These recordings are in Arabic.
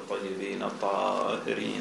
الطيبين الطاهرين.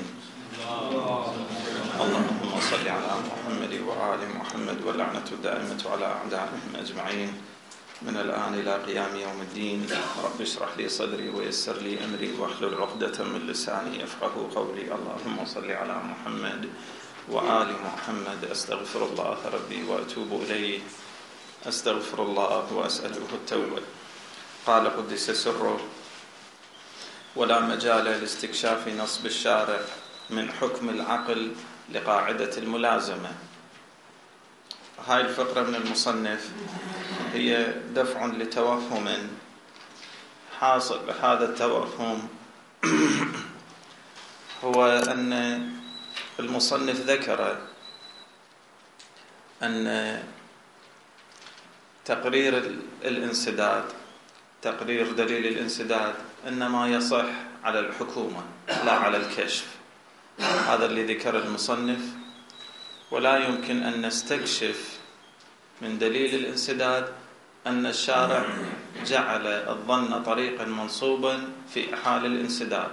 اللهم صل على محمد وآل محمد واللعنة الدائمة على أعدائهم أجمعين من الآن إلى قيام يوم الدين. رب اشرح لي صدري ويسر لي أمري واحلل عقدة من لساني يفقهوا قولي. اللهم صل على محمد وآل محمد. أستغفر الله ربي وأتوب إليه. أستغفر الله وأسأله التوبة. قال قدس سره: ولا مجال لاستكشاف نصب الشارع من حكم العقل لقاعدة الملازمة. هاي الفقرة من المصنف هي دفع لتوهم حاصل. هذا التوهم هو أن المصنف ذكر أن تقرير الانسداد، تقرير دليل الانسداد، إنما يصح على الحكومة لا على الكشف. هذا اللي ذكر المصنف. ولا يمكن أن نستكشف من دليل الانسداد أن الشارع جعل الظن طريقا منصوبا في حال الانسداد.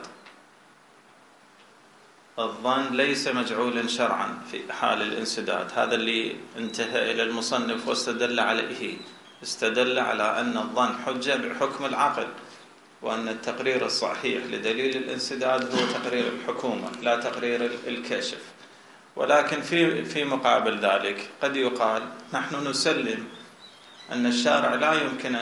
الظن ليس مجعولا شرعا في حال الانسداد. هذا اللي انتهى إلى المصنف واستدل عليه. استدل على أن الظن حجة بحكم العقل، وأن التقرير الصحيح لدليل الانسداد هو تقرير الحكومة لا تقرير الكشف. ولكن في مقابل ذلك قد يقال نحن نسلم أن الشارع لا يمكن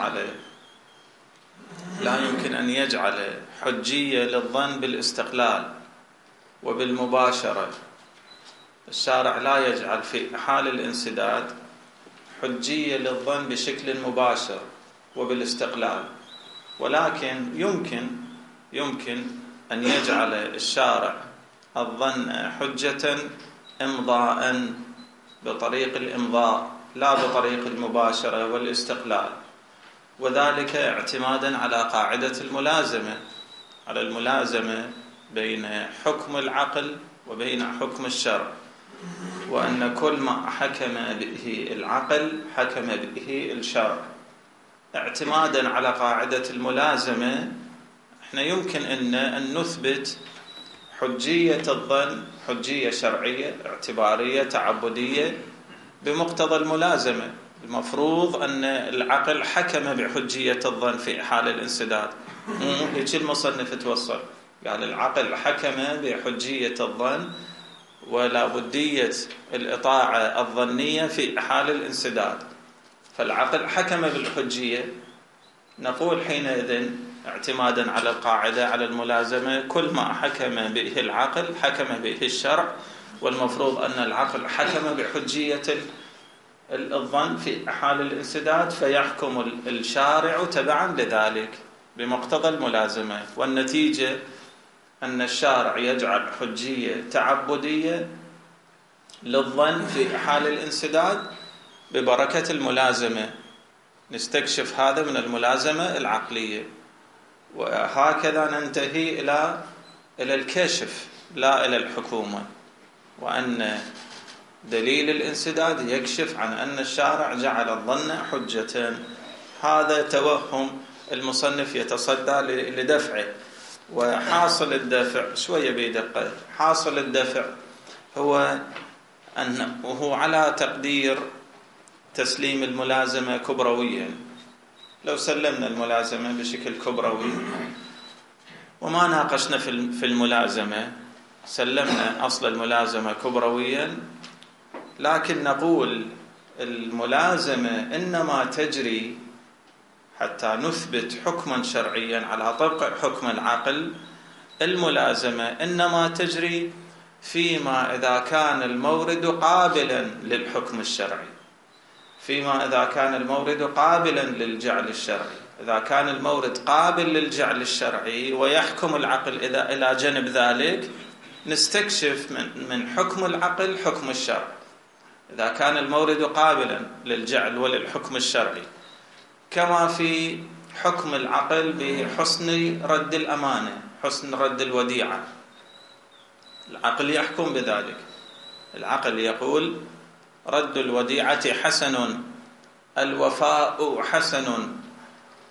أن يجعل حجية للظن بالاستقلال وبالمباشرة. الشارع لا يجعل في حال الانسداد حجية للظن بشكل مباشر وبالاستقلال، ولكن يمكن أن يجعل الشارع الظن حجة إمضاء بطريق الإمضاء لا بطريق المباشرة والاستقلال، وذلك اعتمادا على قاعدة الملازمة بين حكم العقل وبين حكم الشرع، وأن كل ما حكم به العقل حكم به الشرع. اعتمادا على قاعدة الملازمة احنا يمكن أن نثبت حجية الظن، حجية شرعية اعتبارية تعبدية بمقتضى الملازمة. المفروض أن العقل حكم بحجية الظن في حال الانسداد. هيك المصنف توصل، قال العقل حكم بحجية الظن ولا بدية الإطاعة الظنية في حال الانسداد. فالعقل حكم بالحجية. نقول حينئذ اعتمادا على القاعدة على الملازمة كل ما حكم به العقل حكم به الشرع، والمفروض أن العقل حكم بحجية الظن في حال الانسداد، فيحكم الشارع تبعا لذلك بمقتضى الملازمة. والنتيجة أن الشارع يجعل حجية تعبدية للظن في حال الانسداد ببركة الملازمة. نستكشف هذا من الملازمة العقلية، وهكذا ننتهي إلى الكشف لا إلى الحكومة، وأن دليل الانسداد يكشف عن أن الشارع جعل الظن حجة. هذا توهم المصنف يتصدى لدفعه. وحاصل الدفع شوية بدقة. حاصل الدفع هو أنه على تقدير تسليم الملازمة كبرويا. لو سلمنا الملازمة بشكل كبروي وما ناقشنا في الملازمة، سلمنا أصل الملازمة كبرويا، لكن نقول الملازمة إنما تجري حتى نثبت حكما شرعيا على طبق حكم العقل. الملازمة إنما تجري فيما إذا كان المورد قابلا للحكم الشرعي، فيما إذا كان المورد قابلا للجعل الشرعي. إذا كان المورد قابل للجعل الشرعي ويحكم العقل إلى جانب ذلك، نستكشف من حكم العقل حكم الشرع. إذا كان المورد قابلا للجعل وللحكم الشرعي، كما في حكم العقل بحسن رد الأمانة، حسن رد الوديعة، العقل يحكم بذلك. العقل يقول رد الوديعة حسن، الوفاء حسن،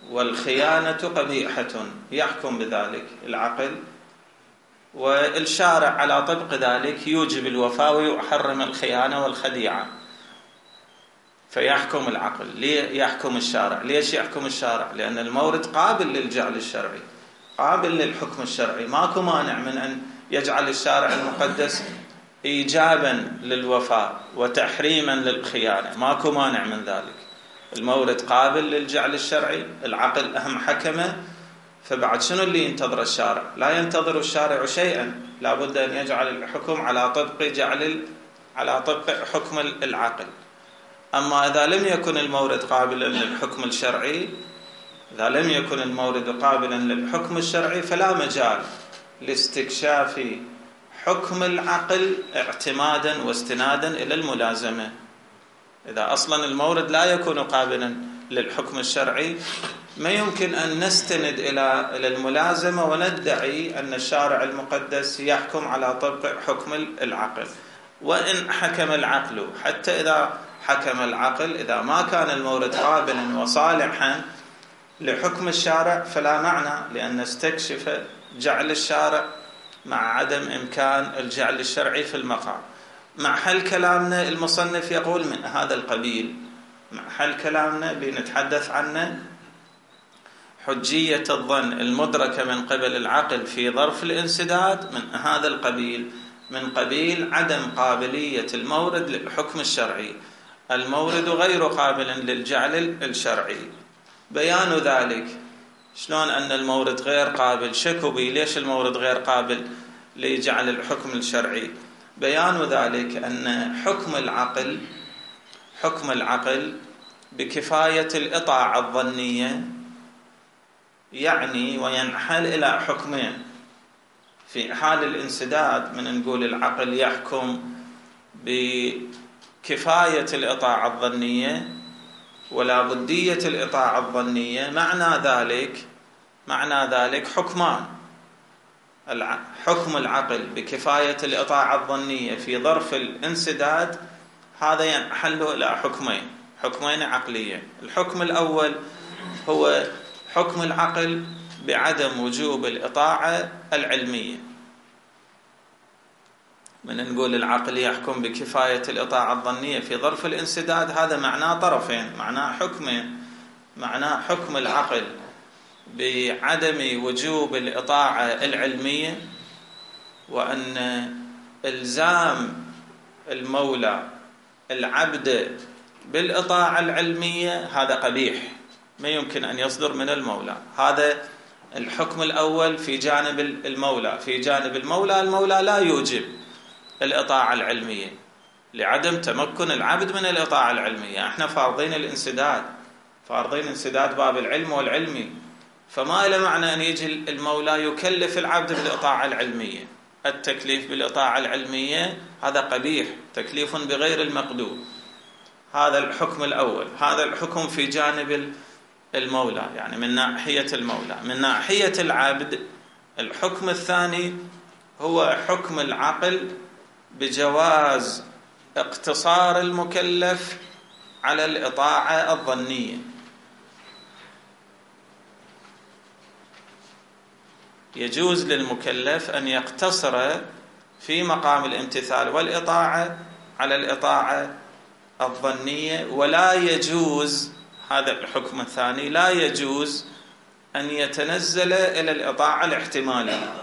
والخيانة قبيحة يحكم بذلك العقل، والشارع على طبق ذلك يوجب الوفاء ويحرم الخيانة والخديعة، فيحكم العقل. ليه يحكم الشارع؟ ليش يحكم الشارع؟ لأن المورد قابل للجعل الشرعي، قابل للحكم الشرعي، ماكو مانع من أن يجعل الشارع المقدس إيجابا للوفاء وتحريما للخيانة، ماكو مانع من ذلك. المورد قابل للجعل الشرعي، العقل أهم حكمه، فبعد شنو اللي ينتظر الشارع؟ لا ينتظر الشارع شيئا، لابد أن يجعل الحكم على طبق حكم العقل. أما إذا لم يكن المورد قابلا للحكم الشرعي، إذا لم يكن المورد قابلا للحكم الشرعي فلا مجال لاستكشاف حكم العقل اعتمادا واستنادا إلى الملازمة. إذا أصلا المورد لا يكون قابلا للحكم الشرعي، ما يمكن أن نستند إلى الملازمة وندعي أن الشارع المقدس يحكم على طبق حكم العقل. وإن حكم العقل، حتى إذا حكم العقل، إذا ما كان المورد قابلا وصالحا لحكم الشارع فلا معنى لأن نستكشف جعل الشارع مع عدم إمكان الجعل الشرعي في المقام. مع حل كلامنا المصنف يقول من هذا القبيل، مع حل كلامنا بنتحدث عنه حجية الظن المدركة من قبل العقل في ظرف الانسداد من هذا القبيل، من قبيل عدم قابلية المورد للحكم الشرعي. المورد غير قابل للجعل الشرعي. بيان ذلك شلون أن المورد غير قابل؟ شكوا بي ليش المورد غير قابل لجعل الحكم الشرعي؟ بيان ذلك أن حكم العقل بكفاية الإطاعة الظنية يعني وينحل إلى حكمين. في حال الانسداد من نقول العقل يحكم بكفاية الإطاعة الظنية ولا بدية الإطاعة الظنية، معنى ذلك حكمان. حكم العقل بكفاية الإطاعة الظنية في ظرف الانسداد هذا ينحل إلى حكمين عقليين. الحكم الأول هو حكم العقل بعدم وجوب الإطاعة العلمية. من نقول العقل يحكم بكفاية الإطاعة الظنية في ظرف الانسداد، هذا معناه طرفين، معناه حكمين. معناه حكم العقل بعدم وجوب الإطاعة العلمية، وأن إلزام المولى العبد بالإطاعة العلمية هذا قبيح، ما يمكن أن يصدر من المولى. هذا الحكم الأول في جانب المولى. في جانب المولى لا يوجب الإطاعة العلمية لعدم تمكن العبد من الإطاعة العلمية. احنا فارضين انسداد باب العلم والعلمي، فما له معنى أن يجي المولى يكلف العبد بالإطاعة العلمية. التكليف بالإطاعة العلمية هذا قبيح، تكليف بغير المقدور. هذا الحكم الأول، هذا الحكم في جانب المولى، يعني من ناحية المولى. من ناحية العبد الحكم الثاني هو حكم العقل بجواز اقتصار المكلف على الإطاعة الظنية. يجوز للمكلف أن يقتصر في مقام الامتثال والإطاعة على الإطاعة الظنية، ولا يجوز، هذا الحكم الثاني، لا يجوز أن يتنزل إلى الإطاعة الاحتمالية.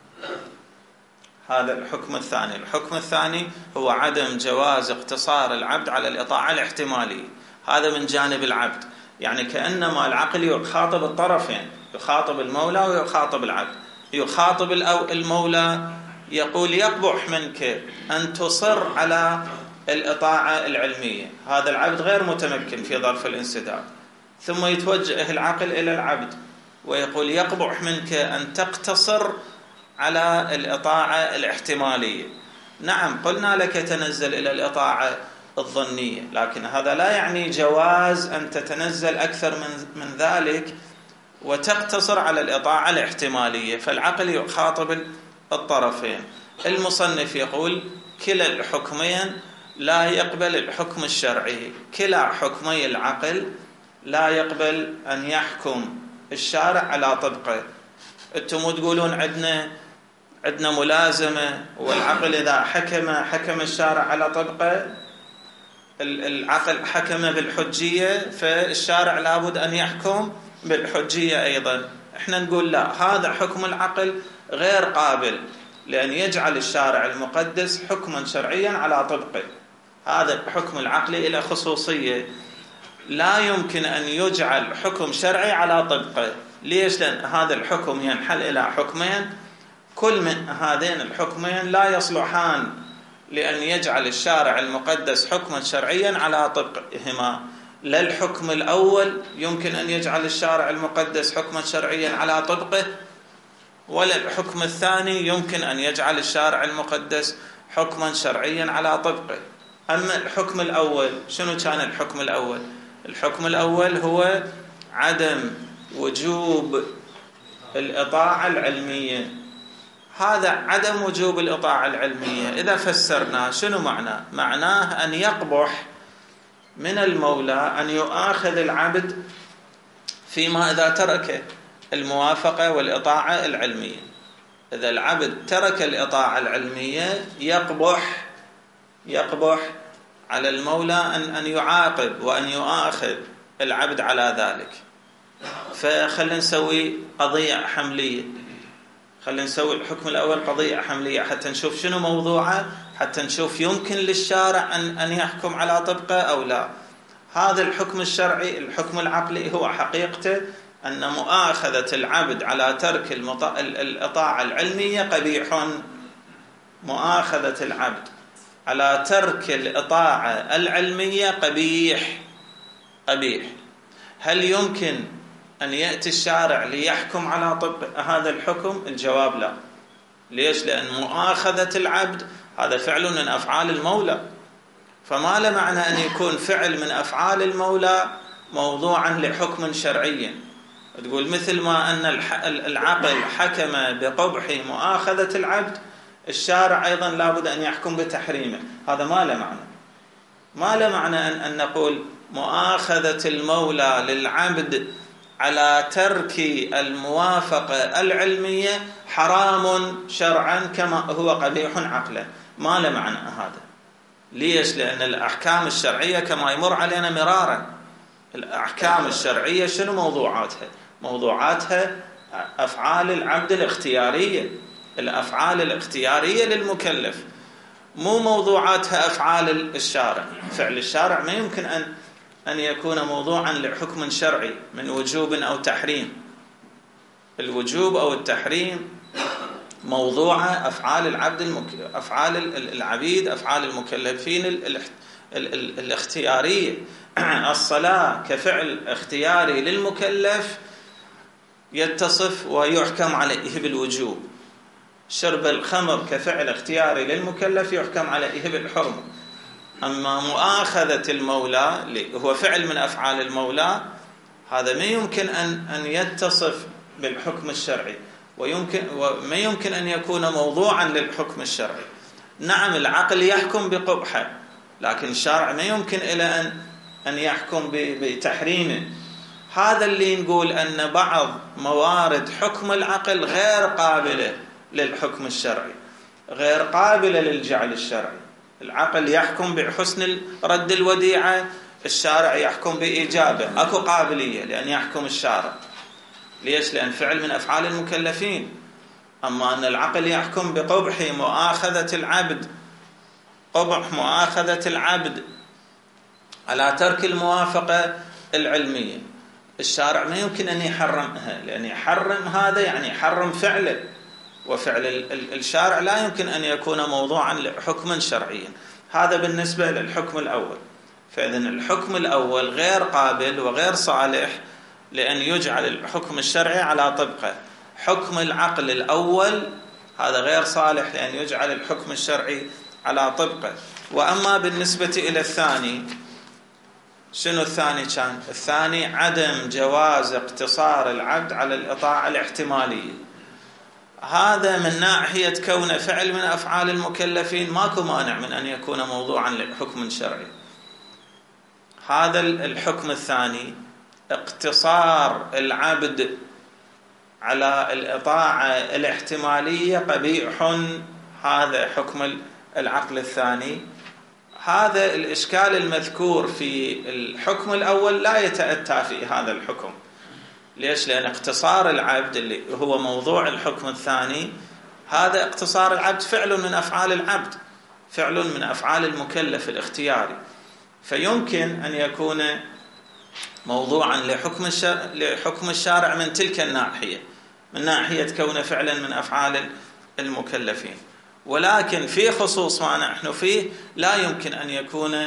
هذا الحكم الثاني. الحكم الثاني هو عدم جواز اقتصار العبد على الإطاعة الاحتمالية. هذا من جانب العبد، يعني كأنما العقل يخاطب الطرفين، يخاطب المولى ويخاطب العبد. يخاطب المولى يقول يقبح منك أن تصر على الإطاعة العلمية، هذا العبد غير متمكن في ظرف الانسداد. ثم يتوجه العقل إلى العبد ويقول يقبح منك أن تقتصر على الإطاعة الاحتمالية. نعم قلنا لك تنزل إلى الإطاعة الظنية، لكن هذا لا يعني جواز أن تتنزل أكثر من ذلك وتقتصر على الإطاعة الاحتمالية. فالعقل يخاطب الطرفين. المصنف يقول كلا الحكمين لا يقبل الحكم الشرعي. كلا حكمي العقل لا يقبل أن يحكم الشارع على طبقه. أنتم تقولون عندنا ملازمة، والعقل إذا حكم الشارع على طبقه، العقل حكم بالحجية، فالشارع لابد أن يحكم بالحجية أيضا. احنا نقول لا، هذا حكم العقل غير قابل لأن يجعل الشارع المقدس حكما شرعيا على طبقه. هذا الحكم العقلي إلى خصوصية، لا يمكن أن يجعل حكم شرعي على طبقه. ليش؟ لأن هذا الحكم ينحل إلى حكمين، كل من هذين الحكمين لا يصلحان لأن يجعل الشارع المقدس حكما شرعيا على طبقهما. لا الحكم الأول يمكن أن يجعل الشارع المقدس حكما شرعيا على طبقه، ولا الحكم الثاني يمكن أن يجعل الشارع المقدس حكما شرعيا على طبقه. أما الحكم الأول، شنو كان الحكم الأول؟ الحكم الأول هو عدم وجوب الإطاعة العلمية. هذا عدم وجوب الإطاعة العلمية إذا فسرناه شنو معناه؟ معناه أن يقبح من المولى أن يؤاخذ العبد فيما إذا ترك الموافقة والإطاعة العلمية. إذا العبد ترك الإطاعة العلمية يقبح على المولى أن يعاقب وأن يؤاخذ العبد على ذلك. فخلنا نسوي قضية حملية، خلينا نسوي الحكم الأول قضية حملية حتى نشوف شنو موضوعه، حتى نشوف يمكن للشارع أن يحكم على طبقه أو لا. هذا الحكم الشرعي، الحكم العقلي، هو حقيقته أن مؤاخذة العبد على ترك الإطاعة العلمية قبيح. مؤاخذة العبد على ترك الإطاعة العلمية قبيح. هل يمكن أن يأتي الشارع ليحكم على طبق هذا الحكم؟ الجواب لا. ليش؟ لأن مؤاخذة العبد هذا فعل من أفعال المولى، فما له معنى أن يكون فعل من أفعال المولى موضوعا لحكم شرعي. تقول مثل ما أن العقل حكم بقبح مؤاخذة العبد، الشارع أيضا لابد أن يحكم بتحريمه. هذا ما له معنى أن نقول مؤاخذة المولى للعبد على ترك الموافقة العلمية حرام شرعا كما هو قبيح عقلا. ما له معنى هذا. ليش؟ لأن الأحكام الشرعية كما يمر علينا مرارا، الأحكام الشرعية شنو موضوعاتها أفعال العبد الاختيارية، الأفعال الاختيارية للمكلف، مو موضوعاتها أفعال الشارع. فعل الشارع ما يمكن أن يكون موضوعا لحكم شرعي من وجوب أو تحريم. الوجوب أو التحريم موضوع أفعال أفعال العبيد، أفعال المكلفين الاختيارية. الصلاة كفعل اختياري للمكلف يتصف ويحكم عليه بالوجوب. شرب الخمر كفعل اختياري للمكلف يحكم عليه بالحرمة. أما مؤاخذة المولى هو فعل من أفعال المولى، هذا ما يمكن أن يتصف بالحكم الشرعي، وما يمكن أن يكون موضوعا للحكم الشرعي. نعم العقل يحكم بقبحه، لكن الشارع ما يمكن إلى أن يحكم بتحريمه. هذا اللي نقول أن بعض موارد حكم العقل غير قابلة للحكم الشرعي، غير قابلة للجعل الشرعي. العقل يحكم بحسن رد الوديعة، الشارع يحكم بإيجابه، أكو قابلية لأن يحكم الشارع. ليش؟ لأن فعل من أفعال المكلفين. أما أن العقل يحكم بقبح مؤاخذة العبد، قبح مؤاخذة العبد على ترك الموافقة العلمية، الشارع ما يمكن أن يحرمها، لأن يحرم هذا يعني يحرم فعله، وفعل الشارع لا يمكن أن يكون موضوعا لحكم شرعي. هذا بالنسبة للحكم الأول. فإذن الحكم الأول غير قابل وغير صالح لأن يجعل الحكم الشرعي على طبقه. حكم العقل الأول هذا غير صالح لأن يجعل الحكم الشرعي على طبقه. وأما بالنسبة إلى الثاني، شنو الثاني كان؟ الثاني عدم جواز اقتصار العبد على الإطاعة الاحتمالية. هذا من ناحية كونه فعل من أفعال المكلفين ماكو مانع من أن يكون موضوعا لحكم شرعي. هذا الحكم الثاني اقتصار العبد على الإطاعة الاحتمالية قبيح، هذا حكم العقل الثاني. هذا الإشكال المذكور في الحكم الأول لا يتأتى في هذا الحكم. ليش؟ لأن اقتصار العبد اللي هو موضوع الحكم الثاني، هذا اقتصار العبد فعل من أفعال العبد، فعل من أفعال المكلف الاختياري، فيمكن أن يكون موضوعا لحكم الشارع من تلك الناحية، من ناحية كونه فعلا من أفعال المكلفين. ولكن في خصوص ما نحن فيه لا يمكن أن يكون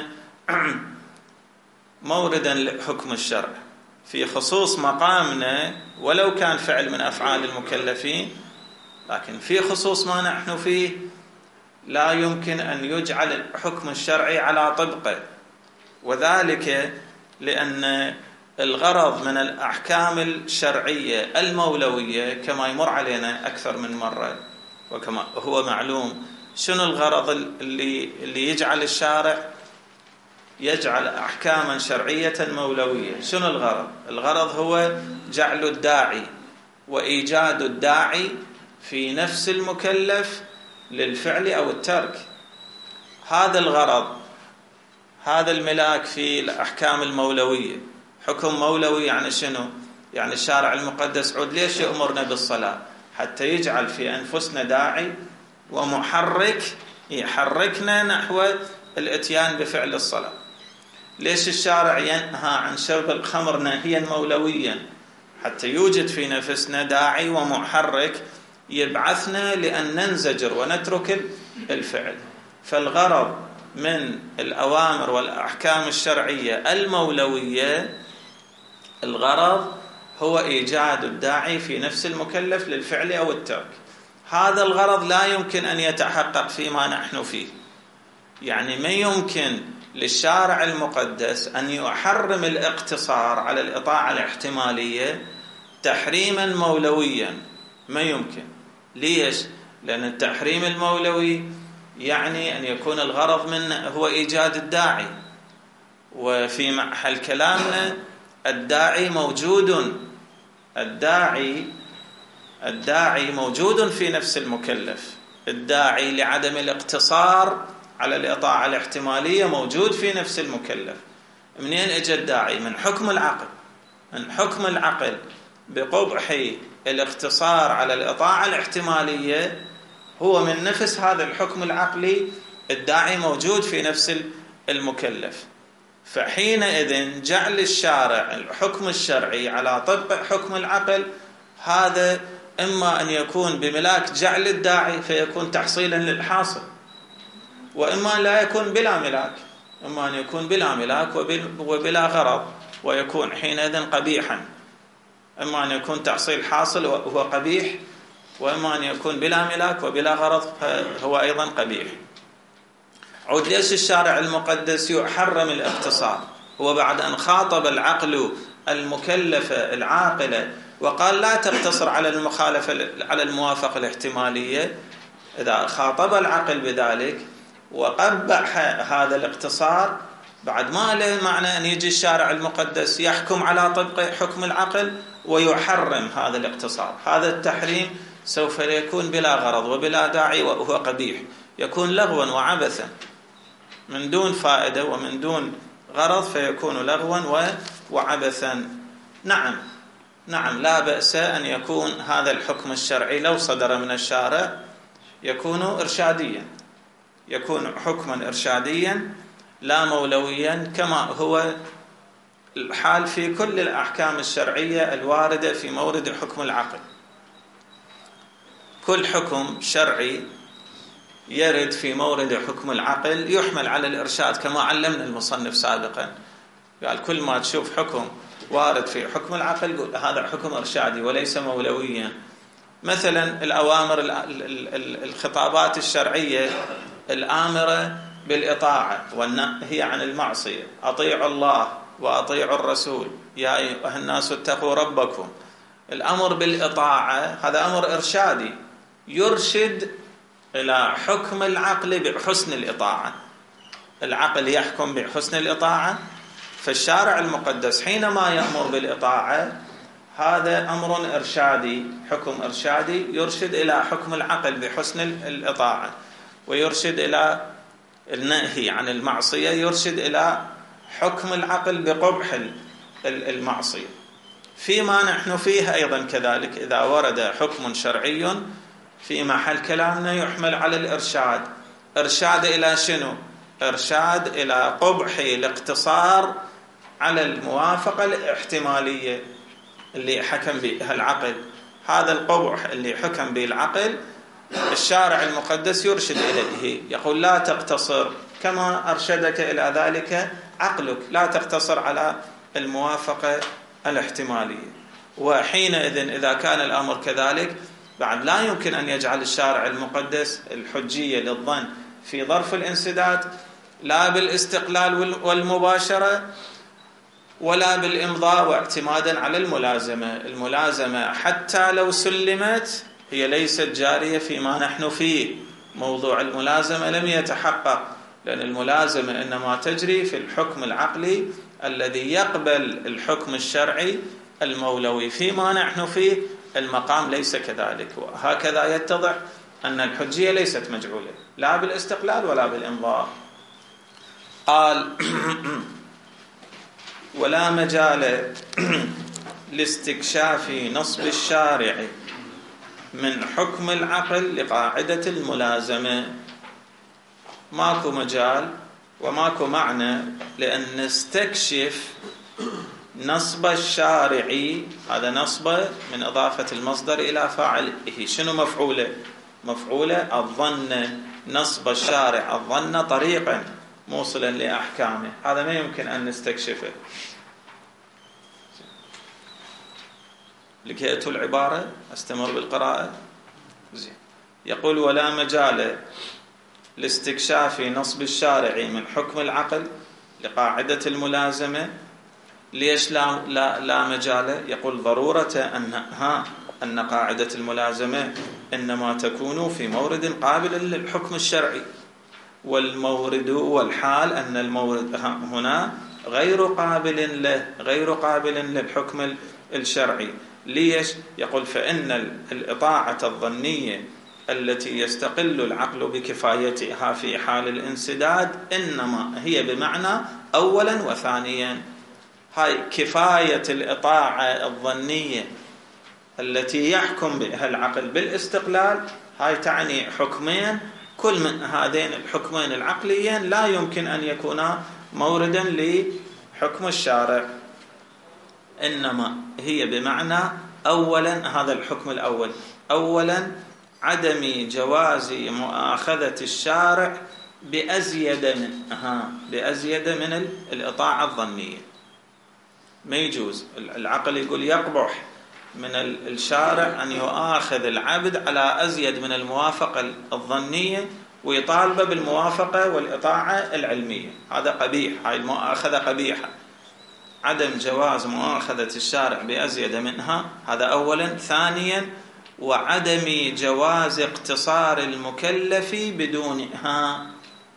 موردا لحكم الشرع. في خصوص مقامنا ولو كان فعل من أفعال المكلفين، لكن في خصوص ما نحن فيه لا يمكن أن يجعل الحكم الشرعي على طبقه، وذلك لأن الغرض من الأحكام الشرعية المولوية كما يمر علينا أكثر من مرة وكما هو معلوم، شنو الغرض اللي يجعل الشارع يجعل أحكاما شرعية مولوية؟ شنو الغرض؟ الغرض هو جعل الداعي وإيجاد الداعي في نفس المكلف للفعل أو الترك. هذا الغرض، هذا الملاك في الأحكام المولوية. حكم مولوي يعني شنو؟ يعني الشارع المقدس عود ليش يأمرنا بالصلاة؟ حتى يجعل في أنفسنا داعي ومحرك يحركنا نحو الاتيان بفعل الصلاة. ليش الشارع ينهى عن شرب الخمر نهيا مولويا؟ حتى يوجد في نفسنا داعي ومحرك يبعثنا لأن ننزجر ونترك الفعل. فالغرض من الأوامر والأحكام الشرعية المولوية، الغرض هو إيجاد الداعي في نفس المكلف للفعل أو الترك. هذا الغرض لا يمكن أن يتحقق فيما نحن فيه. يعني ما يمكن للشارع المقدس أن يحرم الاقتصار على الإطاعة الاحتمالية تحريما مولويا، ما يمكن. ليش؟ لأن التحريم المولوي يعني أن يكون الغرض منه هو إيجاد الداعي، وفي محل كلامنا الداعي موجود، الداعي موجود في نفس المكلف. الداعي لعدم الاقتصار على الإطاعة الاحتمالية موجود في نفس المكلف. منين اجى الداعي؟ من حكم العقل، من حكم العقل بقبح الاقتصار على الإطاعة الاحتمالية. هو من نفس هذا الحكم العقلي الداعي موجود في نفس المكلف. فحينئذ جعل الشارع الحكم الشرعي على طبق حكم العقل، هذا إما أن يكون بملاك جعل الداعي فيكون تحصيلا للحاصل، وإما لا يكون بلا ملاك، إما أن يكون بلا ملاك وبلا غرض ويكون حينئذ قبيحا. إما أن يكون تحصيل حاصل وهو قبيح، وإما أن يكون بلا ملاك وبلا غرض فهو أيضا قبيح. عود ليش الشارع المقدس يحرم الاقتصار؟ هو بعد أن خاطب العقل المكلفة العاقلة وقال لا تقتصر على المخالفة على الموافقة الاحتمالية، إذا خاطب العقل بذلك وقبح هذا الاقتصار، بعد ما له معنى أن يجي الشارع المقدس يحكم على طبق حكم العقل ويحرم هذا الاقتصار. هذا التحريم سوف يكون بلا غرض وبلا داعي وهو قبيح، يكون لغوا وعبثا من دون فائدة ومن دون غرض، فيكون لغوا وعبثا. نعم لا بأس أن يكون هذا الحكم الشرعي لو صدر من الشارع يكون إرشاديا، يكون حكما إرشاديا لا مولويا، كما هو الحال في كل الأحكام الشرعية الواردة في مورد حكم العقل. كل حكم شرعي يرد في مورد حكم العقل يحمل على الإرشاد، كما علمنا المصنف سابقا، قال كل ما تشوف حكم وارد في حكم العقل قل هذا حكم إرشادي وليس مولويا. مثلا الأوامر، الخطابات الشرعية الآمرة بالإطاعة والنهي عن المعصية، أطيعوا الله وأطيعوا الرسول يا أيها الناس اتقوا ربكم. الأمر بالإطاعة هذا أمر إرشادي يرشد إلى حكم العقل بحسن الإطاعة. العقل يحكم بحسن الإطاعة، فالشارع المقدس حينما يأمر بالإطاعة هذا أمر إرشادي، حكم إرشادي يرشد إلى حكم العقل بحسن الإطاعة، ويرشد إلى النهي عن المعصية يرشد إلى حكم العقل بقبح المعصية. فيما نحن فيه أيضا كذلك إذا ورد حكم شرعي في محل كلامنا يحمل على الإرشاد. إرشاد إلى شنو؟ إرشاد إلى قبح الاقتصار على الموافقة الاحتمالية اللي حكم بها العقل. هذا القبح اللي حكم به العقل الشارع المقدس يرشد إليه، يقول لا تقتصر كما أرشدك إلى ذلك عقلك، لا تقتصر على الموافقة الاحتمالية. وحينئذ إذا كان الأمر كذلك بعد لا يمكن أن يجعل الشارع المقدس الحجية للظن في ظرف الانسداد لا بالاستقلال والمباشرة ولا بالإمضاء واعتمادا على الملازمة. الملازمة حتى لو سلمت هي ليست جارية فيما نحن فيه. موضوع الملازمة لم يتحقق، لأن الملازمة إنما تجري في الحكم العقلي الذي يقبل الحكم الشرعي المولوي. فيما نحن فيه المقام ليس كذلك، وهكذا يتضح أن الحجية ليست مجعولة لا بالاستقلال ولا بالإمضاء. قال ولا مجال لاستكشاف نصب الشارع من حكم العقل لقاعدة الملازمة. ماكو مجال وماكو معنى لأن نستكشف نصب الشارع. هذا نصب من إضافة المصدر إلى فاعله. شنو مفعوله؟ مفعوله الظن، نصب الشارع الظن طريقا موصلا لأحكامه. هذا ما يمكن أن نستكشفه. لكيت العبارة استمر بالقراءة. زين. يقول ولا مجال لاستكشاف نصب الشارع من حكم العقل لقاعدة الملازمة. ليش لا مجال؟ يقول ضرورة أن قاعدة الملازمة إنما تكون في مورد قابل للحكم الشرعي، والمورد والحال أن المورد هنا غير قابل للحكم الشرعي. ليش؟ يقول فإن الإطاعة الظنية التي يستقل العقل بكفايتها في حال الانسداد إنما هي بمعنى أولا وثانيا. هاي كفاية الإطاعة الظنية التي يحكم بها العقل بالاستقلال، هاي تعني حكمين، كل من هذين الحكمين العقليين لا يمكن أن يكونا موردا لحكم الشارع، إنما هي بمعنى أولا. هذا الحكم الأول أولا عدم جواز مؤاخذة الشارع بأزيد من الإطاعة الظنية. ما يجوز. العقل يقول يقبح من الشارع أن يؤاخذ العبد على أزيد من الموافقة الظنية ويطالب بالموافقة والإطاعة العلمية. هذا قبيح، هاي المؤاخذة قبيحة. عدم جواز مؤاخذة الشارع بأزيد منها، هذا أولا. ثانيا وعدم جواز اقتصار المكلف بدونها.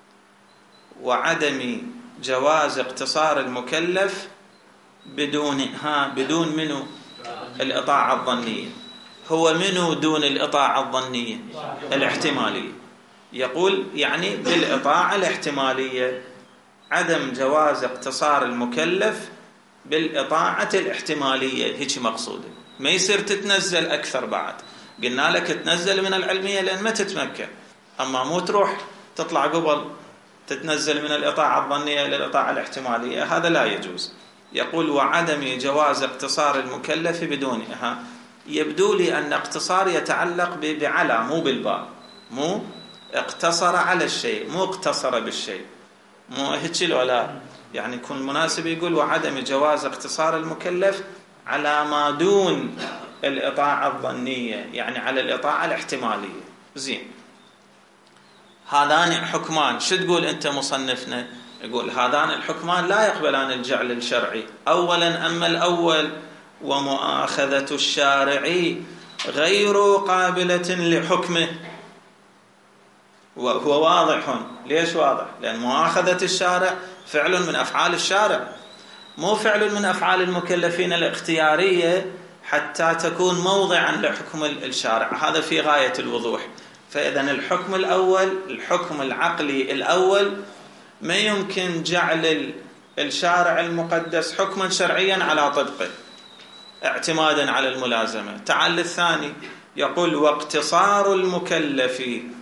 وعدم جواز اقتصار المكلف بدونها. بدون منه الإطاعة الظنية. هو منه دون الإطاعة الظنية؟ الاحتمالية. يقول يعني بالإطاعة الاحتمالية عدم جواز اقتصار المكلف بالإطاعة الاحتمالية. هيك مقصوده. ما يصير تتنزل أكثر. بعد قلنا لك تنزل من العلمية لأن ما تتمكن، أما مو تروح تطلع قبل تتنزل من الإطاعة الظنية إلى الإطاعة الاحتمالية، هذا لا يجوز. يقول وعدم جواز اقتصار المكلف بدونها. يبدو لي أن اقتصار يتعلق بعلى مو بالباء، مو اقتصر على الشيء مو اقتصر بالشيء، مو هيك ولا يعني يكون مناسب يقول وعدم جواز اقتصار المكلف على ما دون الإطاعة الظنية، يعني على الإطاعة الاحتمالية. زين. هذان حكمان. شو تقول أنت مصنفنا؟ يقول هذان الحكمان لا يقبلان الجعل الشرعي. أولا أما الأول ومؤاخذة الشارع غير قابلة لحكمه. وهو واضح. ليش واضح؟ لأن مؤاخذة الشارع فعل من أفعال الشارع، مو فعل من أفعال المكلفين الاختيارية حتى تكون موضعا لحكم الشارع. هذا في غاية الوضوح. فإذا الحكم الأول، الحكم العقلي الأول، ما يمكن جعل الشارع المقدس حكما شرعيا على طبقه اعتمادا على الملازمة. تعال الثاني، يقول واقتصار المكلف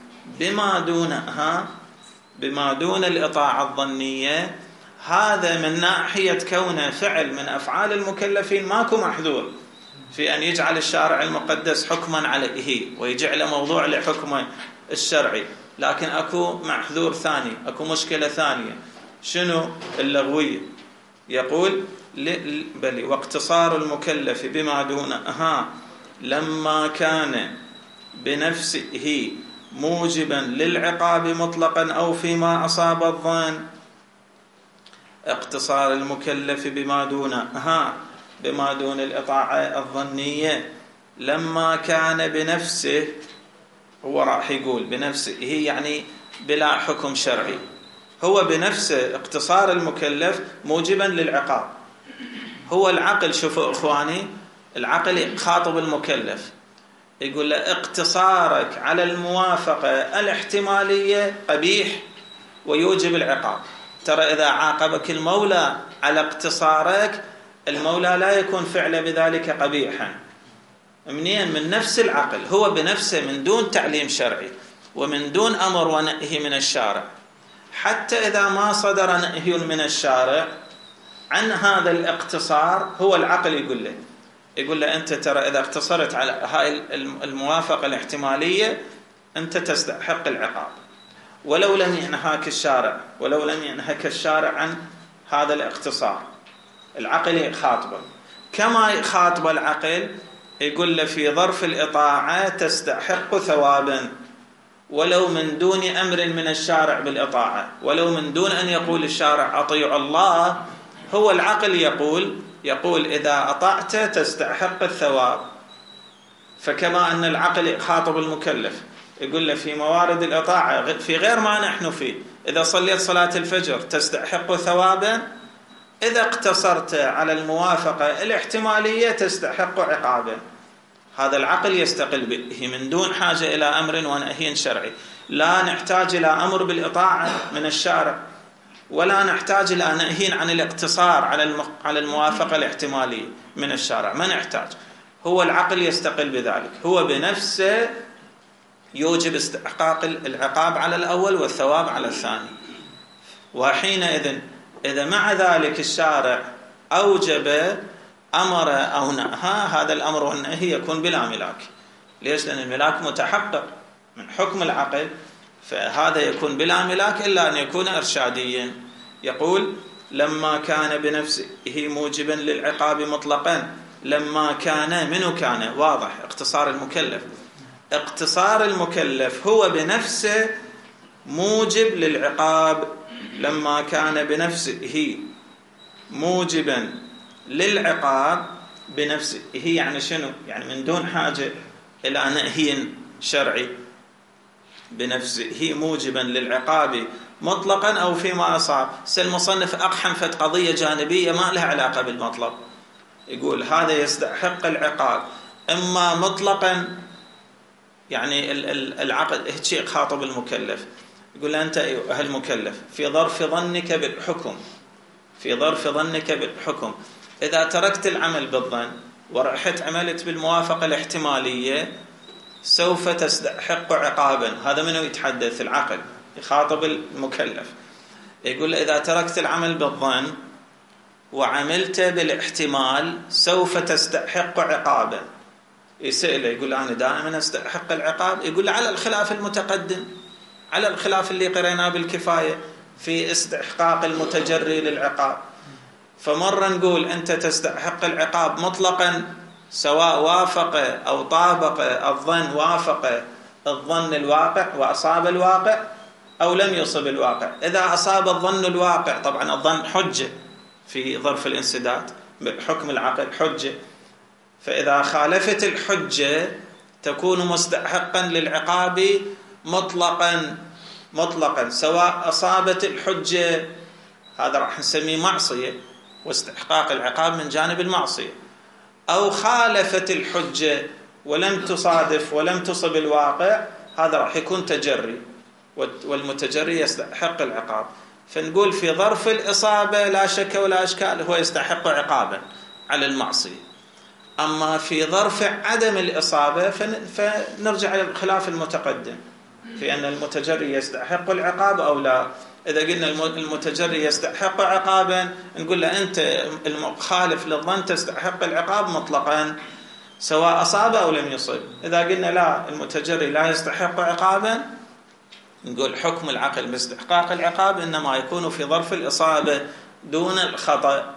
بما دون الإطاعة الظنية. هذا من ناحية كونه فعل من أفعال المكلفين ماكو محذور في أن يجعل الشارع المقدس حكما عليه ويجعل موضوع لحكمه الشرعي، لكن أكو محذور ثاني، أكو مشكلة ثانية. شنو؟ اللغوية. يقول بل واقتصار المكلف بما دون لما كان بنفسه موجبا للعقاب مطلقا أو فيما أصاب الظن. اقتصار المكلف بما دون الإطاعة الظنية لما كان بنفسه، هو راح يقول بنفسه يعني بلا حكم شرعي، هو بنفسه اقتصار المكلف موجبا للعقاب. هو العقل، شوفوا إخواني، العقل يخاطب المكلف يقول له اقتصارك على الموافقة الاحتمالية قبيح ويوجب العقاب. ترى إذا عاقبك المولى على اقتصارك، المولى لا يكون فعله بذلك قبيحا. منين؟ من نفس العقل، هو بنفسه من دون تعليم شرعي ومن دون أمر ونهي من الشارع. حتى إذا ما صدر نهي من الشارع عن هذا الاقتصار، هو العقل يقول له أنت ترى إذا اقتصرت على هاي الموافقة الاحتمالية أنت تستحق العقاب، ولو لم ينهك الشارع عن هذا الاقتصار. العقل يخاطبه كما يخاطب العقل، يقول له في ظرف الإطاعة تستحق ثوابا ولو من دون أمر من الشارع بالإطاعة، ولو من دون أن يقول الشارع أطيعوا الله. هو العقل يقول إذا أطعت تستحق الثواب. فكما أن العقل يخاطب المكلف يقول له في موارد الإطاعة في غير ما نحن فيه، إذا صليت صلاة الفجر تستحق ثوابا، إذا اقتصرت على الموافقة الاحتمالية تستحق عقابا. هذا العقل يستقل به من دون حاجة إلى أمر ونهي شرعي. لا نحتاج إلى أمر بالإطاعة من الشارع، ولا نحتاج إلى نهي عن الاقتصار على الموافقة الاحتمالية من الشارع، ما نحتاج. هو العقل يستقل بذلك، هو بنفسه يوجب استحقاق العقاب على الأول والثواب على الثاني. وحينئذ إذا مع ذلك الشارع أوجب أمر أو نهى، هذا الأمر والنهي يكون بلا ملاك. ليش؟ لأن الملاك متحقق من حكم العقل، فهذا يكون بلا ملاك إلا أن يكون إرشاديا. يقول لما كان بنفسه موجبا للعقاب مطلقا. لما كان، منه كان واضح اقتصار المكلف. اقتصار المكلف هو بنفسه موجب للعقاب. لما كان بنفسه موجبا للعقاب بنفسه، يعني شنو؟ يعني من دون حاجة إلى نهي شرعي، بنفسه موجبا للعقاب مطلقا أو فيما أصاب. المصنف أقحم فت قضية جانبية ما لها علاقة بالمطلب. يقول هذا يستحق العقاب إما مطلقا، يعني العقل هيك خاطب المكلف، يقول له أنت أيها المكلف في ظرف ظنك بالحكم، إذا تركت العمل بالظن ورحت عملت بالموافقة الاحتمالية سوف تستحق عقابا. هذا منه يتحدث؟ العقل يخاطب المكلف، يقول له إذا تركت العمل بالظن وعملت بالاحتمال سوف تستحق عقابا. يسأله يقول أنا دائما أستحق العقاب، يقول على الخلاف المتقدم، على الخلاف اللي قريناه بالكفاية في استحقاق المتجري للعقاب. فمرة نقول أنت تستحق العقاب مطلقا سواء وافق أو طابق الظن، وافق الظن الواقع وأصاب الواقع أو لم يصب الواقع. إذا أصاب الظن الواقع، طبعا الظن حجة في ظرف الانسداد بحكم العقل حجة، فإذا خالفت الحجة تكون مستحقا للعقاب مطلقا سواء أصابت الحجة، هذا راح نسميه معصية، واستحقاق العقاب من جانب المعصية، أو خالفت الحجة ولم تصادف ولم تصب الواقع، هذا راح يكون تجري، والمتجري يستحق العقاب. فنقول في ظرف الإصابة لا شك ولا إشكال هو يستحق عقابا على المعصية. أما في ظرف عدم الإصابة فنرجع إلى الخلاف المتقدم في أن المتجري يستحق العقاب أو لا. إذا قلنا المتجري يستحق عقابا نقول له أنت المخالف للظن تستحق العقاب مطلقا سواء أصاب أو لم يصب. إذا قلنا لا، المتجري لا يستحق عقابا، نقول حكم العقل باستحقاق العقاب إنما يكون في ظرف الإصابة دون الخطأ.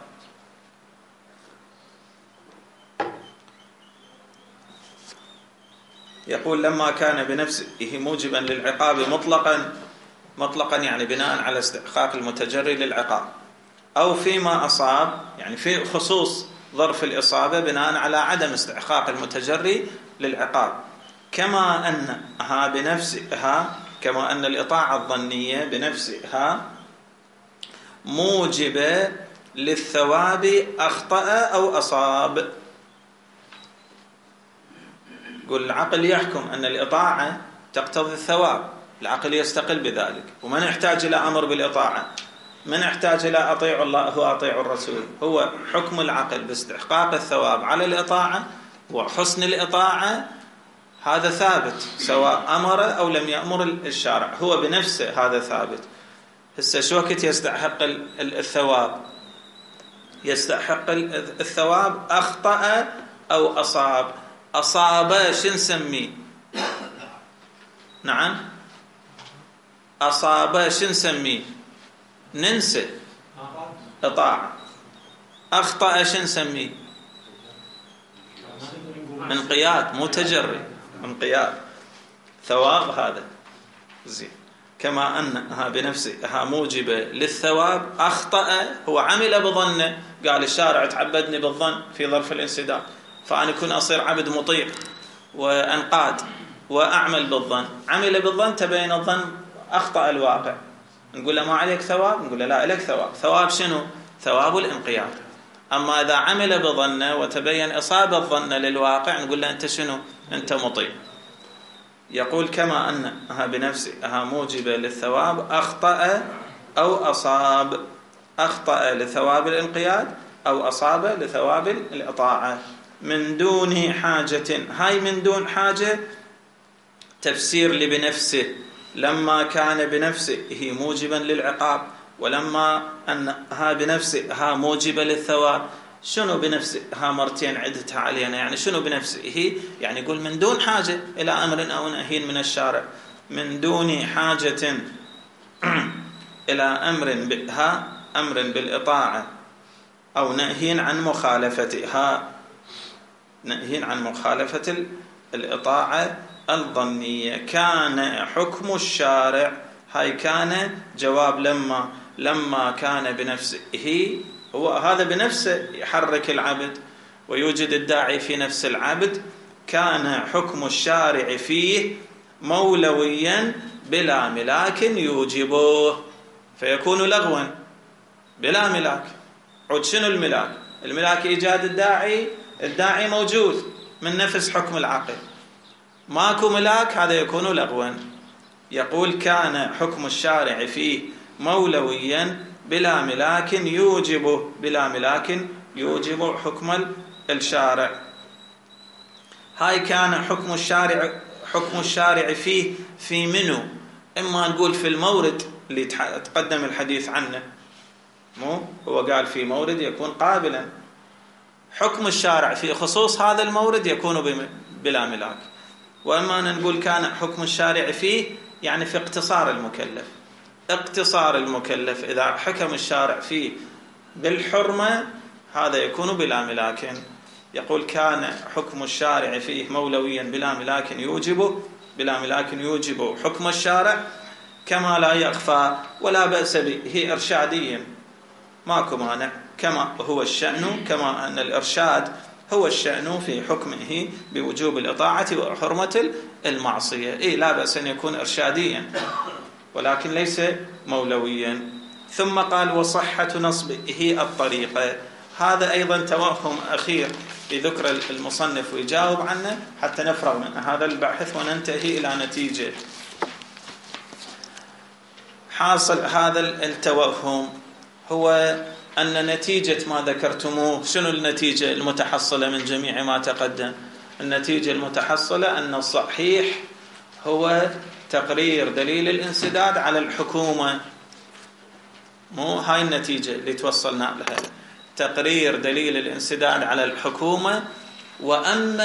يقول لما كان بنفسه موجبا للعقاب مطلقا يعني بناء على استحقاق المتجري للعقاب، أو فيما أصاب يعني في خصوص ظرف الإصابة بناء على عدم استحقاق المتجري للعقاب، كما أنها بنفسها، كما أن الإطاعة الظنية بنفسها موجبة للثواب أخطأ أو أصاب. يقول العقل يحكم أن الإطاعة تقتضي الثواب، العقل يستقل بذلك، وما نحتاج إلى أمر بالإطاعة، ما نحتاج إلى أطيع الله وأطيع الرسول. هو حكم العقل باستحقاق الثواب على الإطاعة وحسن الإطاعة، هذا ثابت سواء أمر أو لم يأمر الشارع، هو بنفسه هذا ثابت. هسه شو وقت يستحق الثواب؟ يستحق الثواب أخطأ أو أصاب. أصاب شو نسميه؟ نعم، أصاب شو نسميه؟ ننسى إطاعة. أخطأ شو نسميه؟ انقياد، متجري، انقياد، ثواب هذا زين. كما أنها بنفسها موجبة للثواب أخطأ، هو عمل بظنه، قال الشارع تعبدني بالظن في ظرف الانسداد، فأنا أكون أصير عبد مطيع وأنقاد وأعمل بالظن، عمل بالظن تبين الظن أخطأ الواقع، نقول له ما عليك ثواب؟ نقول له لا عليك ثواب. ثواب شنو؟ ثواب الانقياد. أما إذا عمل بظنه وتبين إصابة الظن للواقع نقول له أنت شنو؟ أنت مطيع. يقول كما أنها بنفسها موجبة للثواب أخطأ أو أصاب، أخطأ لثواب الانقياد أو أصاب لثواب الإطاعة من دون حاجة. هاي من دون حاجة تفسير لبنفسه، لما كان بنفسه موجبا للعقاب ولما أنها بنفسها موجبة للثواب. شنو بنفسها؟ مرتين عدتها علينا، يعني شنو بنفسه؟ يعني يقول من دون حاجة إلى أمر أو نهي من الشارع، من دون حاجة إلى أمر بالإطاعة أو نهي عن مخالفتها، نهي عن مخالفة الإطاعة الظنية. كان حكم الشارع، هاي كان جواب لما كان بنفسه، هو هذا بنفسه يحرك العبد ويوجد الداعي في نفس العبد. كان حكم الشارع فيه مولويا بلا ملاك يوجبه، فيكون لغوا بلا ملاك. عود شنو الملاك؟ الملاك إيجاد الداعي موجود من نفس حكم العقل، ماكو ملاك، هذا يكون لغوا. يقول كان حكم الشارع فيه مولويا بلا ملاك يوجبه، بلا ملاك يوجب حكم الشارع. هاي كان حكم الشارع فيه في منو؟ إما نقول في المورد اللي تقدم الحديث عنه، مو هو قال في مورد يكون قابلا، حكم الشارع في خصوص هذا المورد يكون بلا ملاك. وإما نقول كان حكم الشارع فيه يعني في اقتصار المكلف، اقتصار المكلف إذا حكم الشارع فيه بالحرمة هذا يكون بلا ملاك. يقول كان حكم الشارع فيه مولويا بلا ملاك يوجب حكم الشارع، كما لا يخفى ولا بأس به إرشاديا، ماكو مانع، كما هو الشأن، كما أن الإرشاد هو الشأن في حكمه بوجوب الإطاعة وحرمة المعصية. لا بأس أن يكون إرشاديا ولكن ليس مولويا. ثم قال وصحة نصبه الطريقة، هذا أيضا توهم أخير بذكر المصنف ويجاوب عنه حتى نفرغ من هذا البحث وننتهي إلى نتيجة. حاصل هذا التوهم هو أن نتيجة ما ذكرتموه، شنو النتيجة المتحصلة من جميع ما تقدم؟ النتيجة المتحصلة أن الصحيح هو تقرير دليل الانسداد على الحكومة. مو هاي النتيجة اللي توصلنا لها، تقرير دليل الانسداد على الحكومة. وأما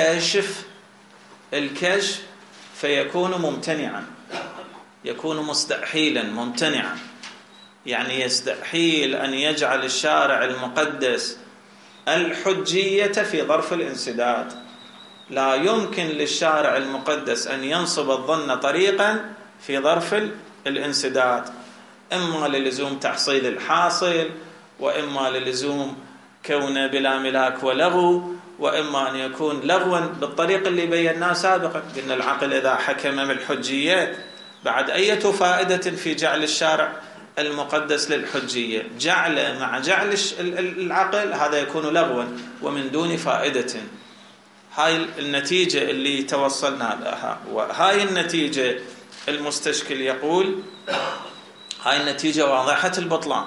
الكشف فيكون ممتنعا، يكون مستحيلا ممتنعا، يعني يستحيل أن يجعل الشارع المقدس الحجية في ظرف الانسداد. لا يمكن للشارع المقدس أن ينصب الظن طريقا في ظرف الانسداد، إما للزوم تحصيل الحاصل، وإما للزوم كونه بلا ملاك ولغو، وإما أن يكون لغوا بالطريق اللي بيناه سابقا. قلنا العقل إذا حكم بالحجية بعد أي فائدة في جعل الشارع المقدس للحجية؟ جعل مع جعل العقل هذا يكون لغوا ومن دون فائدة. هاي النتيجة اللي توصلنا لها، وهاي النتيجة المستشكل يقول هاي النتيجة واضحة البطلان.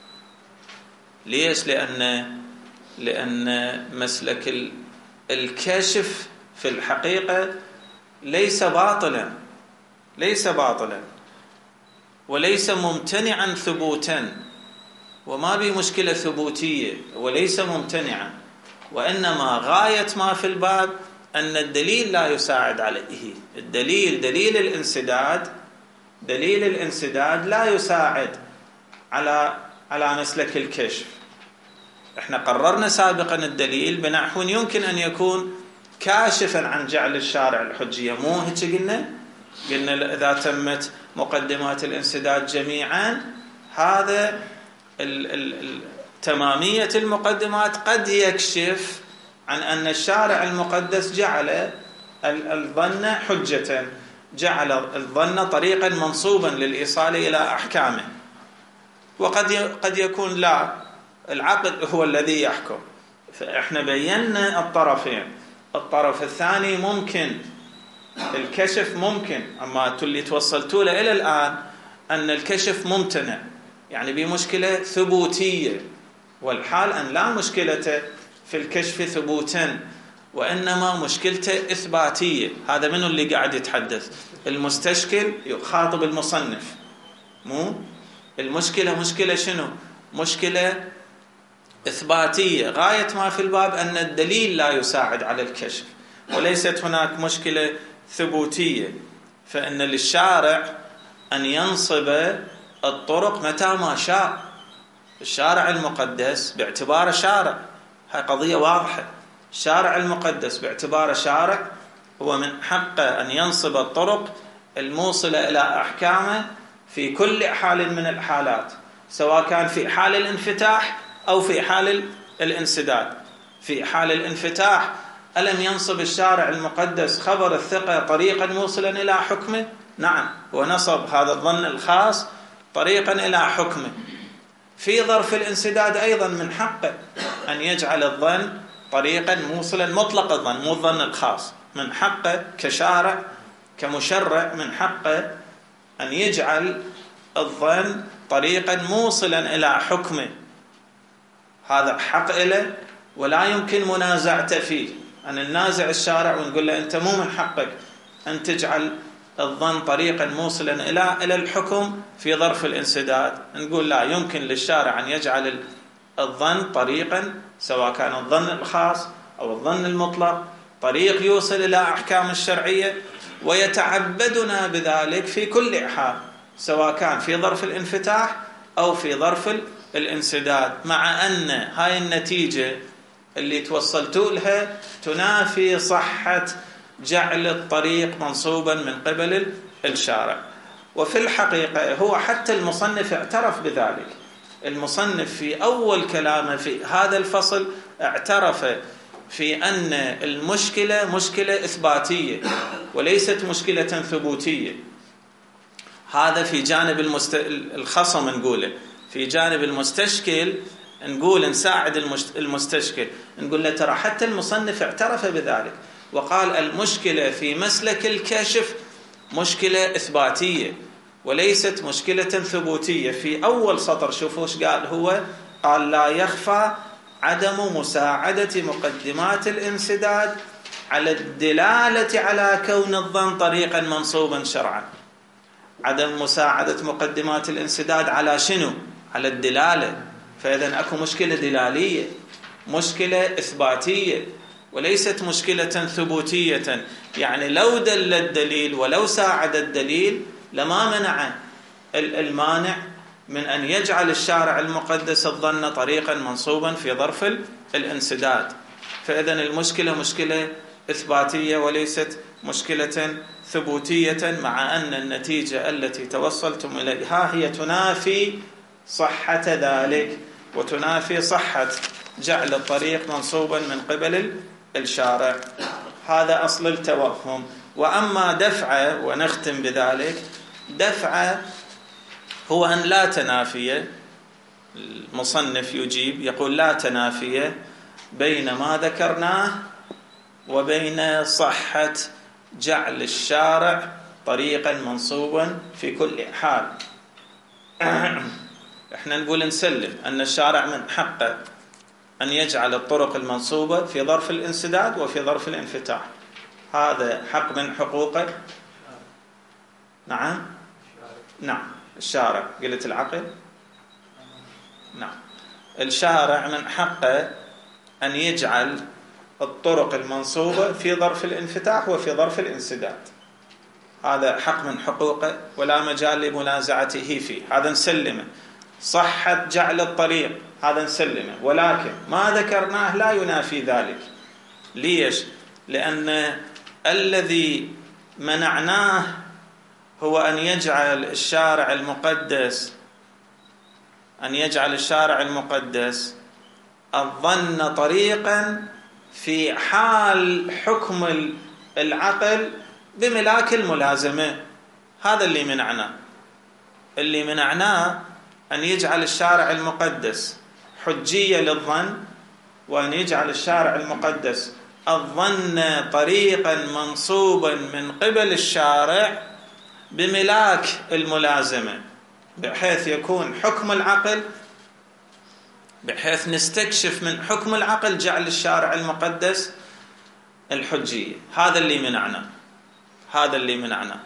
ليش؟ لأن مسلك الكشف في الحقيقة ليس باطلا وليس ممتنعا ثبوتا، وما به مشكلة ثبوتية، وليس ممتنعا، وإنما غاية ما في الباب أن الدليل لا يساعد عليه. دليل الانسداد لا يساعد على مسلك الكشف. احنا قررنا سابقا الدليل بنحو يمكن أن يكون كاشفا عن جعل الشارع الحجية. مو هيك قلنا إذا تمت مقدمات الانسداد جميعا، هذا تمامية المقدمات قد يكشف عن أن الشارع المقدس جعل الظن حجة، جعل الظن طريقا منصوبا للإيصال إلى أحكامه. وقد يكون لا، العقل هو الذي يحكم. فإحنا بينا الطرفين. الطرف الثاني ممكن الكشف ممكن، أما اللي توصلتوا له إلى الآن أن الكشف ممتنع، يعني بمشكلة ثبوتية، والحال أن لا مشكلة في الكشف ثبوتا، وإنما مشكلته إثباتية. هذا منه اللي قاعد يتحدث؟ المستشكل يخاطب المصنف. مو المشكلة مشكلة شنو؟ مشكلة إثباتية. غاية ما في الباب أن الدليل لا يساعد على الكشف، وليست هناك مشكلة ثبوتية. فإن للشارع أن ينصب الطرق متى ما شاء. الشارع المقدس باعتباره شارع، هاي قضية واضحة. الشارع المقدس باعتباره شارع هو من حقه أن ينصب الطرق الموصلة إلى أحكامه في كل حال من الحالات، سواء كان في حال الانفتاح أو في حال الانسداد. في حال الانفتاح ألم ينصب الشارع المقدس خبر الثقة طريقا موصلا إلى حكمه؟ نعم، ونصب هذا الظن الخاص طريقا إلى حكمه. في ظرف الانسداد أيضا من حقه أن يجعل الظن طريقا موصلا، مطلق الظن مو الظن الخاص. من حقه كشارع كمشرع من حقه أن يجعل الظن طريقا موصلا إلى حكمه. هذا حق له ولا يمكن منازعته فيه. أن ننازع الشارع ونقول له أنت مو من حقك أن تجعل الظن طريقا موصلا إلى الحكم في ظرف الانسداد. نقول لا، يمكن للشارع أن يجعل الظن طريقا، سواء كان الظن الخاص أو الظن المطلق، طريق يوصل إلى أحكام الشرعية، ويتعبدنا بذلك في كل حال، سواء كان في ظرف الانفتاح أو في ظرف الانسداد. مع أن هاي النتيجة اللي توصلتوا لها تنافي صحة جعل الطريق منصوبا من قبل الشارع. وفي الحقيقة هو حتى المصنف اعترف بذلك. المصنف في أول كلامه في هذا الفصل اعترف في أن المشكلة مشكلة إثباتية وليست مشكلة ثبوتية. هذا في جانب الخصم نقوله. في جانب المستشكل نقول نساعد المستشكل، نقول له ترى حتى المصنف اعترف بذلك وقال المشكلة في مسلك الكشف مشكلة إثباتية وليست مشكلة ثبوتية. في أول سطر شوفوا ايش قال هو، قال لا يخفى عدم مساعدة مقدمات الانسداد على الدلالة على كون الظن طريقا منصوبا شرعا. عدم مساعدة مقدمات الانسداد على شنو؟ على الدلالة. فإذا أكو مشكلة دلالية، مشكلة إثباتية وليست مشكلة ثبوتية. يعني لو دل الدليل ولو ساعد الدليل لما منع المانع من أن يجعل الشارع المقدس الظن طريقا منصوبا في ظرف الانسداد. فإذا المشكلة مشكلة إثباتية وليست مشكلة ثبوتية، مع أن النتيجة التي توصلتم إليها هي تنافي صحة ذلك وتنافي صحة جعل الطريق منصوبا من قبل الشارع. هذا أصل التوهم. وأما دفعه، ونختم بذلك، دفعه هو أن لا تنافية. المصنف يجيب يقول لا تنافية بين ما ذكرناه وبين صحة جعل الشارع طريقا منصوبا في كل حال. احنا نقول نسلم أن الشارع من حقه أن يجعل الطرق المنصوبة في ظرف الانسداد وفي ظرف الانفتاح، هذا حق من حقوقه. نعم الشارع، قلت العقل. نعم الشارع من حقه أن يجعل الطرق المنصوبة في ظرف الانفتاح وفي ظرف الانسداد، هذا حق من حقوقه ولا مجال لمنازعته فيه، هذا نسلمه. صحة جعل الطريق هذا نسلمه، ولكن ما ذكرناه لا ينافي ذلك. ليش؟ لأن الذي منعناه هو أن يجعل الشارع المقدس الظن طريقا في حال حكم العقل بملاك الملازمة. هذا اللي منعناه أن يجعل الشارع المقدس حجية للظن، وأن يجعل الشارع المقدس الظن طريقا منصوبا من قبل الشارع بملاك الملازمة، بحيث يكون حكم العقل، بحيث نستكشف من حكم العقل جعل الشارع المقدس الحجية. هذا اللي منعنا.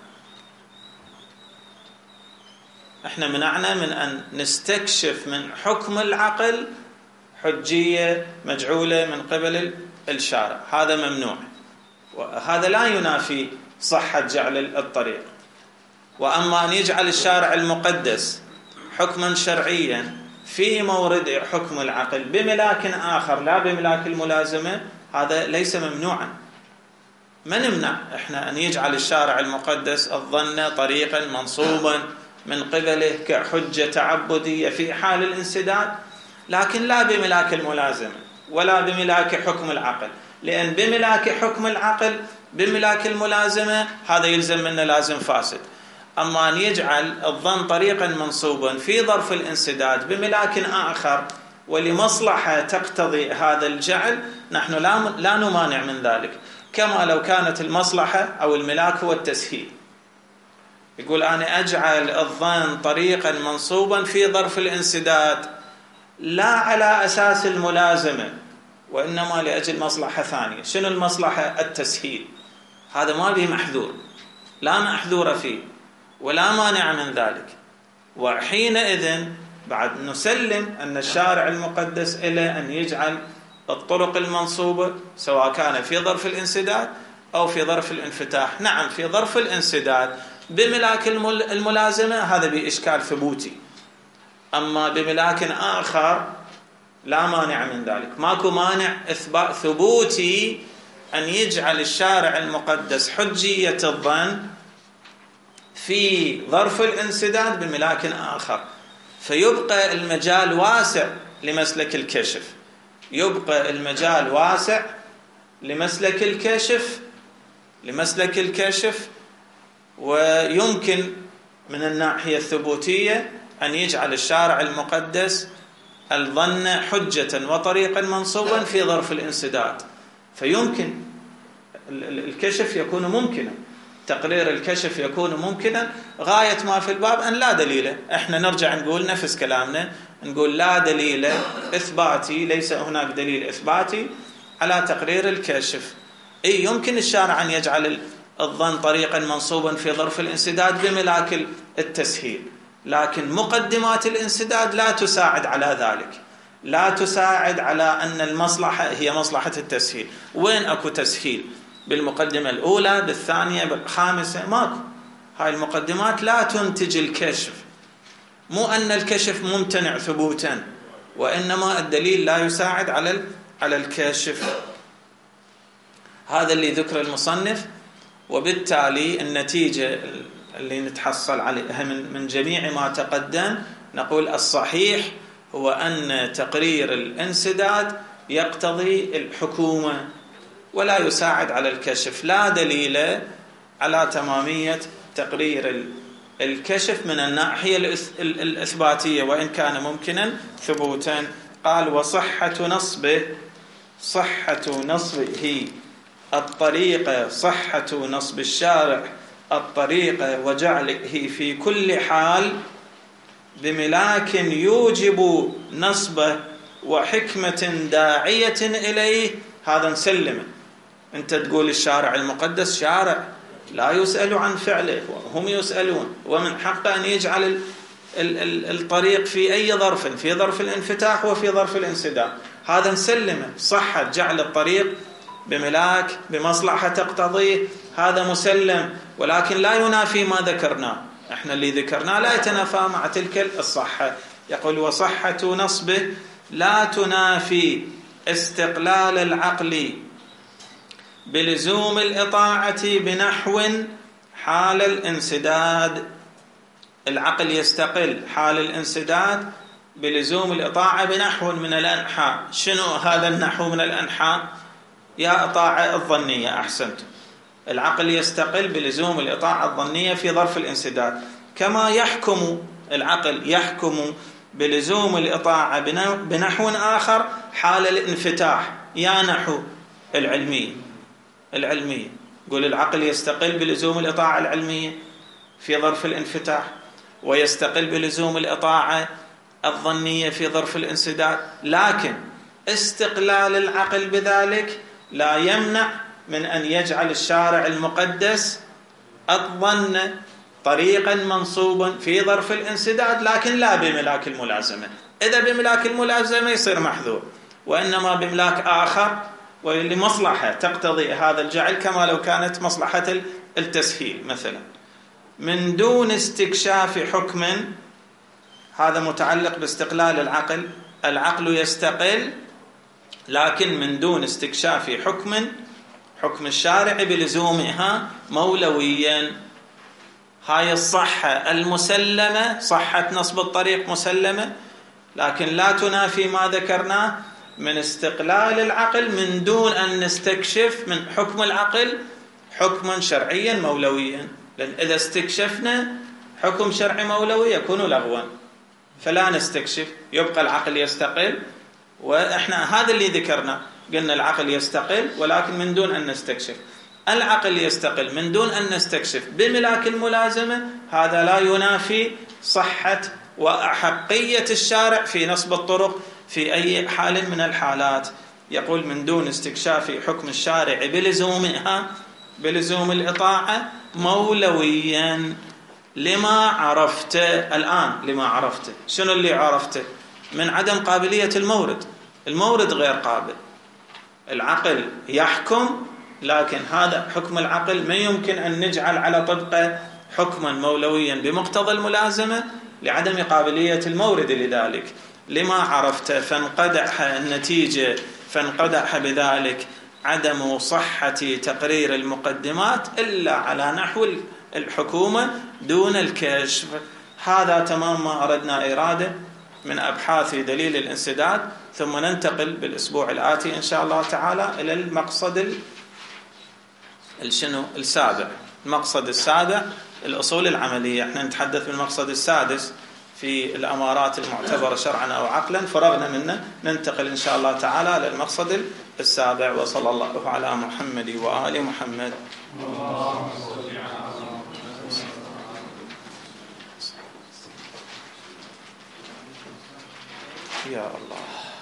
احنا منعنا من أن نستكشف من حكم العقل حجية مجعولة من قبل الشارع، هذا ممنوع، وهذا لا ينافي صحة جعل الطريق. وأما أن يجعل الشارع المقدس حكما شرعيا في مورد حكم العقل بملاك آخر لا بملاك الملازمة، هذا ليس ممنوعا. ما نمنع احنا أن يجعل الشارع المقدس الظن طريقا منصوبا من قبله كحجة تعبدية في حال الانسداد، لكن لا بملاك الملازمة ولا بملاك حكم العقل، لأن بملاك حكم العقل بملاك الملازمة هذا يلزم منه لازم فاسد. أما أن يجعل الظن طريقا منصوبا في ظرف الانسداد بملاك آخر ولمصلحة تقتضي هذا الجعل، نحن لا نمانع من ذلك، كما لو كانت المصلحة أو الملاك هو التسهيل. يقول أنا أجعل الظن طريقا منصوبا في ظرف الانسداد لا على أساس الملازمة، وإنما لأجل مصلحة ثانية. شنو المصلحة؟ التسهيل. هذا ما به محذور، لا محذور فيه ولا مانع من ذلك. وحينئذ بعد نسلم أن الشارع المقدس إلى أن يجعل الطرق المنصوبة سواء كان في ظرف الانسداد أو في ظرف الانفتاح. نعم في ظرف الانسداد بملاك الملازمة هذا بإشكال ثبوتي، أما بملاك آخر لا مانع من ذلك. ماكو مانع إثبات ثبوتي أن يجعل الشارع المقدس حجية الظن في ظرف الانسداد بملاك آخر، فيبقى المجال واسع لمسلك الكشف، يبقى المجال واسع لمسلك الكشف. ويمكن من الناحية الثبوتية أن يجعل الشارع المقدس الظن حجة وطريقا منصوبا في ظرف الانسداد. فيمكن الكشف يكون ممكنا، تقرير الكشف يكون ممكنا، غاية ما في الباب أن لا دليل. احنا نرجع نقول نفس كلامنا، نقول لا دليل إثباتي، ليس هناك دليل إثباتي على تقرير الكشف. أي يمكن الشارع أن يجعل الظن طريقا منصوبا في ظرف الانسداد بملاك التسهيل، لكن مقدمات الانسداد لا تساعد على ذلك، لا تساعد على أن المصلحة هي مصلحة التسهيل. وين أكو تسهيل؟ بالمقدمة الأولى، بالثانية، بالخامسة، ماكو. هاي المقدمات لا تنتج الكشف. مو أن الكشف ممتنع ثبوتا، وإنما الدليل لا يساعد على الكشف. هذا اللي ذكر المصنف. وبالتالي النتيجة اللي نتحصل عليها من جميع ما تقدم، نقول الصحيح هو أن تقرير الانسداد يقتضي الحكومة ولا يساعد على الكشف. لا دليل على تمامية تقرير الكشف من الناحية الإثباتية، وإن كان ممكنا ثبوتا. قال: وصحة نصبه، صحة نصبه الطريقة، صحة نصب الشارع الطريقة وجعله في كل حال بملاك يوجب نصبه وحكمة داعية إليه. هذا نسلمه. أنت تقول الشارع المقدس شارع لا يسأل عن فعله، هم يسألون، ومن حقه أن يجعل الطريق في أي ظرف، في ظرف الانفتاح وفي ظرف الانسداد. هذا نسلمه، صحة جعل الطريق بملاك بمصلحة تقتضيه، هذا مسلم، ولكن لا ينافي ما ذكرناه. احنا اللي ذكرناه لا يتنافى مع تلك الصحة. يقول: وصحة نصبه لا تنافي استقلال العقل بلزوم الإطاعة بنحو حال الانسداد. العقل يستقل حال الانسداد بلزوم الإطاعة بنحو من الأنحاء. شنو هذا النحو من الأنحاء؟ يا إطاعة الظنية. أحسنتم. العقل يستقل بلزوم الإطاعة الظنية في ظرف الانسداد، كما يحكم العقل يحكم بلزوم الإطاعة بنحو آخر حال الانفتاح، يا نحو العلمية. قول العقل يستقل بلزوم الإطاعة العلمية في ظرف الانفتاح، ويستقل بلزوم الإطاعة الظنية في ظرف الانسداد، لكن استقلال العقل بذلك لا يمنع من أن يجعل الشارع المقدس الظن طريقا منصوبا في ظرف الانسداد، لكن لا بملاك الملازمة. إذا بملاك الملازمة يصير محذور، وإنما بملاك آخر ولمصلحة تقتضي هذا الجعل، كما لو كانت مصلحة التسهيل مثلا. من دون استكشاف حكم، هذا متعلق باستقلال العقل. العقل يستقل لكن من دون استكشاف حكم الشارع بلزومها مولويا. هاي الصحة المسلمة، صحة نصب الطريق مسلمة، لكن لا تنافي ما ذكرناه من استقلال العقل من دون أن نستكشف من حكم العقل حكما شرعيا مولويا. لأن إذا استكشفنا حكم شرعي مولوي يكون لغوا، فلا نستكشف، يبقى العقل يستقل. وإحنا هذا اللي ذكرنا، قلنا العقل يستقل ولكن من دون أن نستكشف. العقل يستقل من دون أن نستكشف بملاك الملازمة، هذا لا ينافي صحة وأحقية الشارع في نصب الطرق في أي حال من الحالات. يقول: من دون استكشاف حكم الشارع بلزومها، بلزوم الإطاعة مولويا، لما عرفت الآن. لما عرفت شنو اللي عرفته؟ من عدم قابلية المورد غير قابل. العقل يحكم، لكن هذا حكم العقل ما يمكن أن نجعل على طبقه حكما مولويا بمقتضى الملازمة لعدم قابلية المورد لذلك. لما عرفت، فانقدح النتيجة، فانقدح بذلك عدم صحة تقرير المقدمات إلا على نحو الحكومة دون الكشف. هذا تمام ما أردنا إرادة من أبحاث دليل الانسداد. ثم ننتقل بالأسبوع الآتي إن شاء الله تعالى إلى المقصد السابع. المقصد السابع الأصول العملية. احنا نتحدث بالمقصد السادس في الأمارات المعتبرة شرعا أو عقلا فرغنا منه، ننتقل إن شاء الله تعالى للمقصد السابع. وصلى الله على محمد وآل محمد. يا الله.